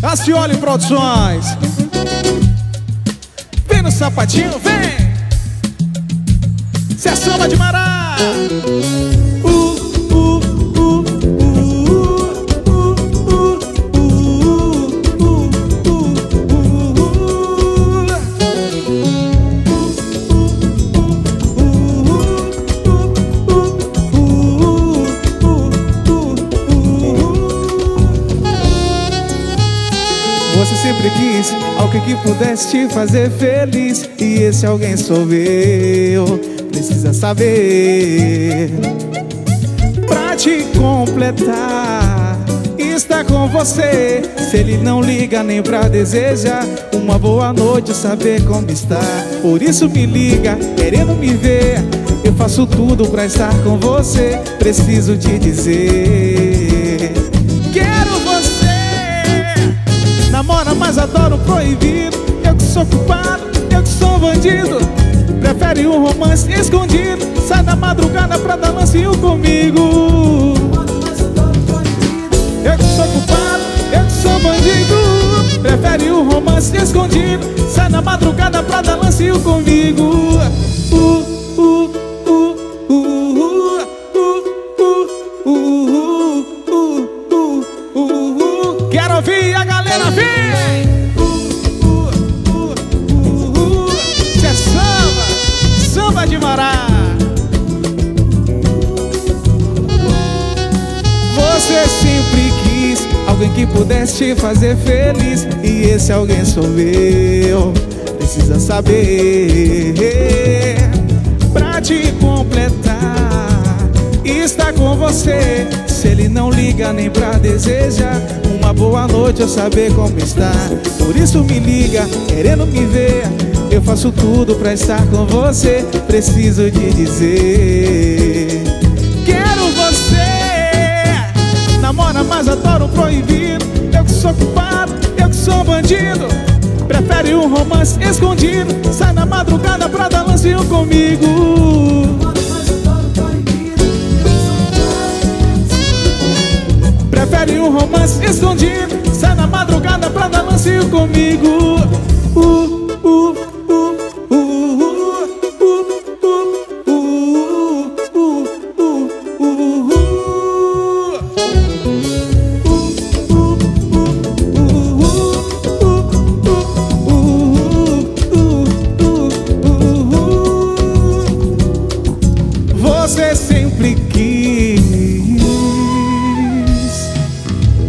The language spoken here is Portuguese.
Acioli Produções. Vem no sapatinho, vem. Cê é samba de Mará. Você sempre quis alguém que pudesse te fazer feliz, e esse alguém sou eu. Precisa saber, pra te completar, está com você. Se ele não liga nem pra desejar uma boa noite, saber como está. Por isso me liga, querendo me ver. Eu faço tudo pra estar com você. Preciso te dizer, quero você. Namora, mas adoro proibido. Eu que sou culpado, eu que sou bandido. Prefere um romance escondido. Sai da madrugada pra dar lancinho comigo. Eu que sou culpado, eu que sou bandido. Prefere um romance escondido. Sai da madrugada pra dar lancinho comigo. Quero ouvir a galera, vem! Cê é samba, samba de Mará. Você sempre quis alguém que pudesse te fazer feliz, e esse alguém sou eu. Precisa saber, pra te completar, está com você. Se ele não liga nem pra desejar uma boa noite, eu saber como está. Por isso me liga, querendo me ver. Eu faço tudo pra estar com você. Preciso te dizer, quero você. Namora, mas adoro proibido. Eu que sou culpado, eu que sou bandido. Prefere um romance escondido. Sai na madrugada pra dar lancinho comigo. Prefere um romance escondido. Sai na madrugada pra dar lancinho comigo.